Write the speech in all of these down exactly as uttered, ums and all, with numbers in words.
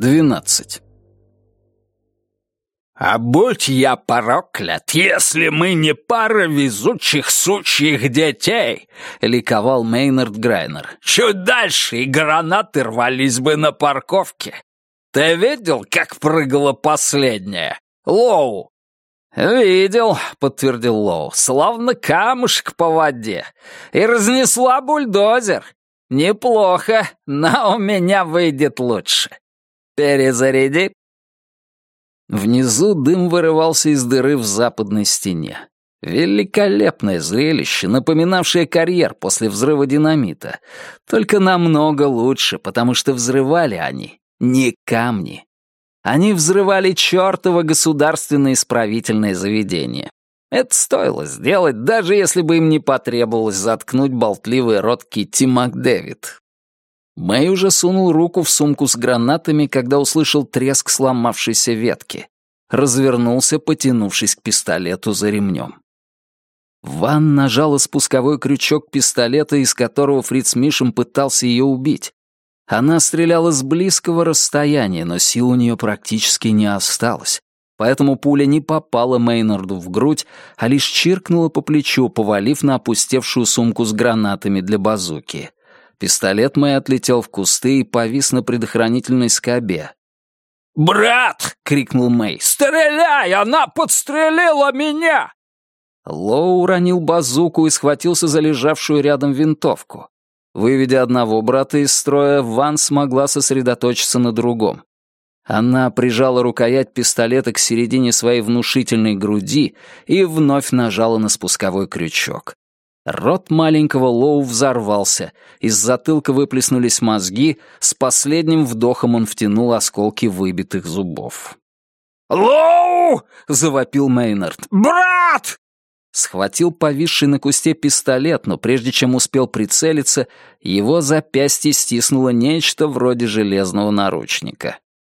Двенадцать. «А будь я проклят, если мы не пара везучих сучьих детей!» — ликовал Мейнард Грайнер. «Чуть дальше, и гранаты рвались бы на парковке. Ты видел, как прыгала последняя? Лоу!» «Видел», — подтвердил Лоу, — «словно камушек по воде. И разнесла бульдозер. Неплохо, но у меня выйдет лучше. Перезаряди». Внизу дым вырывался из дыры в западной стене. Великолепное зрелище, напоминавшее карьер после взрыва динамита. Только намного лучше, потому что взрывали они не камни. Они взрывали чертово государственное исправительное заведение. Это стоило сделать, даже если бы им не потребовалось заткнуть болтливый рот Китти МакДэвид. Мэй уже сунул руку в сумку с гранатами, когда услышал треск сломавшейся ветки. Развернулся, потянувшись к пистолету за ремнем. Ван нажала спусковой крючок пистолета, из которого Фриц Мишем пытался ее убить. Она стреляла с близкого расстояния, но сил у нее практически не осталось. Поэтому пуля не попала Мейнарду в грудь, а лишь чиркнула по плечу, повалив на опустевшую сумку с гранатами для базуки. Пистолет Мэй отлетел в кусты и повис на предохранительной скобе. «Брат!» — крикнул Мэй. «Стреляй! Она подстрелила меня!» Лоу уронил базуку и схватился за лежавшую рядом винтовку. Выведя одного брата из строя, Ван смогла сосредоточиться на другом. Она прижала рукоять пистолета к середине своей внушительной груди и вновь нажала на спусковой крючок. Рот маленького Лоу взорвался, из затылка выплеснулись мозги, с последним вдохом он втянул осколки выбитых зубов. «Лоу!» — завопил Мейнард. «Брат!» Схватил повисший на кусте пистолет, но прежде чем успел прицелиться, его запястье стиснуло нечто вроде железного наручника.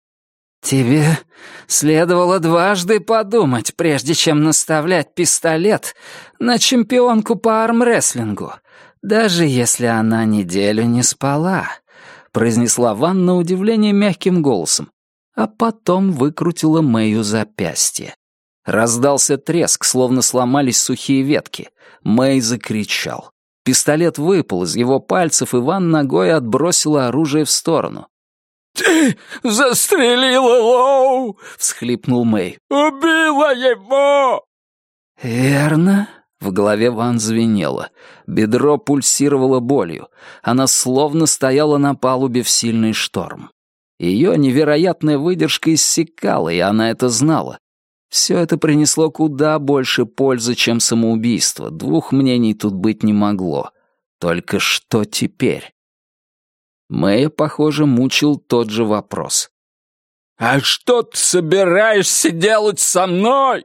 «Тебе следовало дважды подумать, прежде чем наставлять пистолет на чемпионку по армрестлингу, даже если она неделю не спала», — произнесла Ван на удивление мягким голосом, а потом выкрутила Мэю запястье. Раздался треск, словно сломались сухие ветки. Мэй закричал. Пистолет выпал из его пальцев, и Ван ногой отбросила оружие в сторону. «Ты застрелила Лоу!» — всхлипнул Мэй. «Убила его!» «Верно?» — в голове Ван звенело. Бедро пульсировало болью. Она словно стояла на палубе в сильный шторм. Ее невероятная выдержка иссякала, и она это знала. Все это принесло куда больше пользы, чем самоубийство. Двух мнений тут быть не могло. Только что теперь? Мэя, похоже, мучил тот же вопрос. «А что ты собираешься делать со мной?»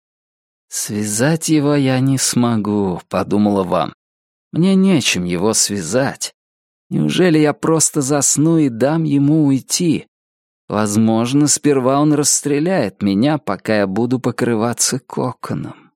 «Связать его я не смогу», — подумала Ван. «Мне нечем его связать. Неужели я просто засну и дам ему уйти? Возможно, сперва он расстреляет меня, пока я буду покрываться коконом».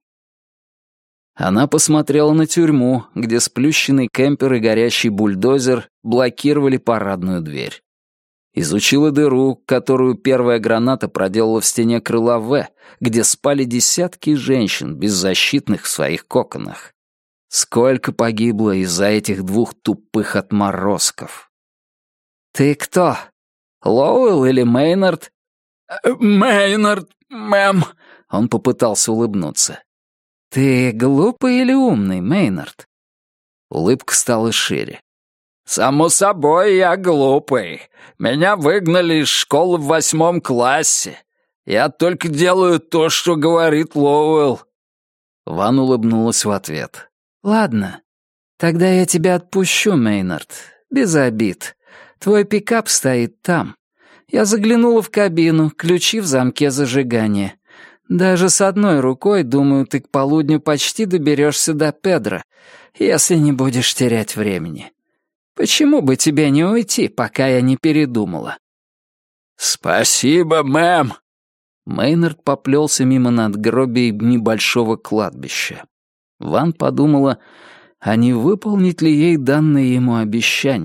Она посмотрела на тюрьму, где сплющенный кемпер и горящий бульдозер блокировали парадную дверь. Изучила дыру, которую первая граната проделала в стене крыла В, где спали десятки женщин, беззащитных в своих коконах. Сколько погибло из-за этих двух тупых отморозков. «Ты кто? Лоуэлл или Мейнард?» «Мейнард, мэм», — он попытался улыбнуться. «Ты глупый или умный, Мейнард?» Улыбка стала шире. «Само собой, я глупый. Меня выгнали из школы в восьмом классе. Я только делаю то, что говорит Лоуэлл». Ван улыбнулась в ответ. «Ладно, тогда я тебя отпущу, Мейнард. Без обид. Твой пикап стоит там. Я заглянула в кабину, ключи в замке зажигания. Даже с одной рукой, думаю, ты к полудню почти доберешься до Педро, если не будешь терять времени. Почему бы тебе не уйти, пока я не передумала?» «Спасибо, мэм!» Мейнард поплелся мимо надгробий небольшого кладбища. Ван подумала, а не выполнить ли ей данное ему обещание.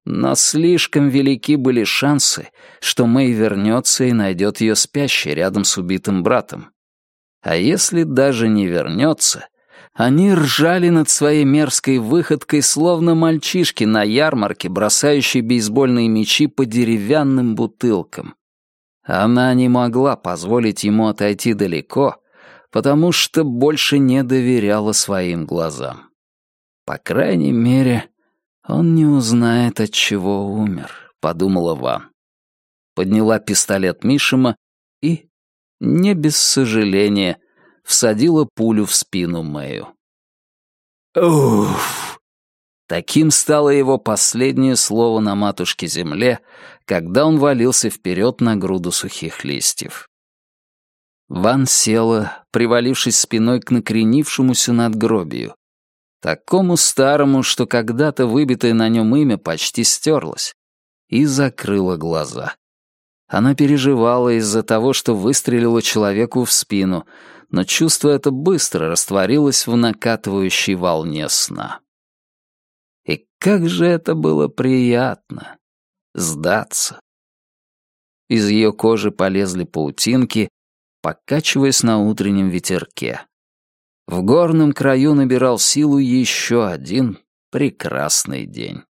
Но слишком велики были шансы, что Мэй вернется и найдет ее спящей рядом с убитым братом. А если даже не вернется, они ржали над своей мерзкой выходкой, словно мальчишки на ярмарке, бросающие бейсбольные мячи по деревянным бутылкам. Она не могла позволить ему отойти далеко, потому что больше не доверяла своим глазам. По крайней мере, он не узнает, от чего умер, подумала Ван. Подняла пистолет Мишима и, не без сожаления, всадила пулю в спину Мэю. Уф! Таким стало его последнее слово на матушке земле, когда он валился вперед на груду сухих листьев. Ван села, привалившись спиной к накренившемуся надгробию, такому старому, что когда-то выбитое на нем имя почти стерлось, и закрыла глаза. Она переживала из-за того, что выстрелила человеку в спину, но чувство это быстро растворилось в накатывающей волне сна. И как же это было приятно — сдаться. Из ее кожи полезли паутинки, покачиваясь на утреннем ветерке. В горном краю набирал силу еще один прекрасный день.